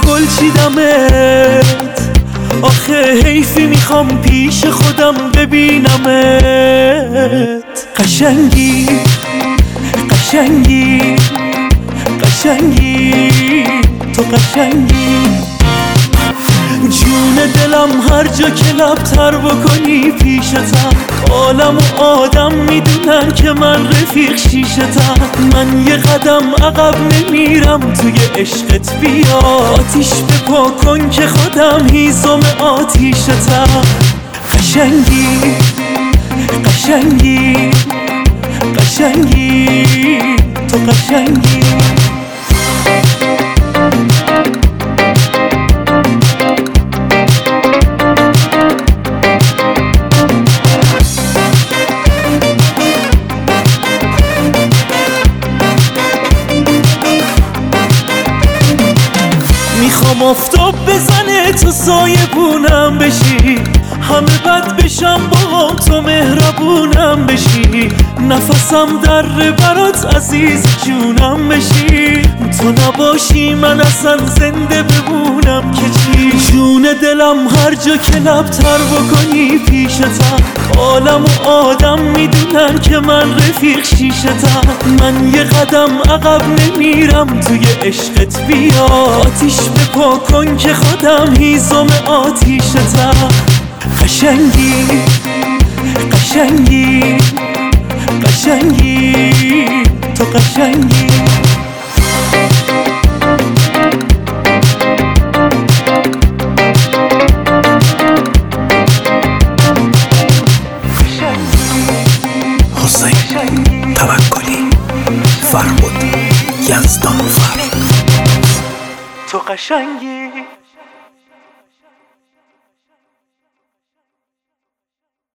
گل چیدمت، آخه حیفی میخوام پیش خودم ببینمت. قشنگی قشنگی قشنگی تو قشنگی، جون دلم هر جا که لبتر بکنی پیشتم، عالم و آدم میدونن که من رفیق شیشتم. من یه قدم عقب نمیرم توی عشقت، بیا آتیش بپا کن که خودم هیزم آتیشتم. قشنگی قشنگی قشنگی تو قشنگی. میخوام آفتاب بزنه تو سایبونم بشی، همه بد بشم با تو مهربونم بشی. نفسم در برات عزیز جونم بشی، تو نباشی من اصلا زنده بمونم که چی. جون دلم هر جا که لبتر بکنی پیشتم، عالم و آدم میدونن که من رفیق شیشتم. من یه قدم عقب نمیرم توی عشقت، بیا آتیش بپا کن که خودم هیزم آتیشتم. قشنگی قشنگی قشنگی تو قشنگی. حسین توکلی، فرهاد یزدانفر. تو قشنگی.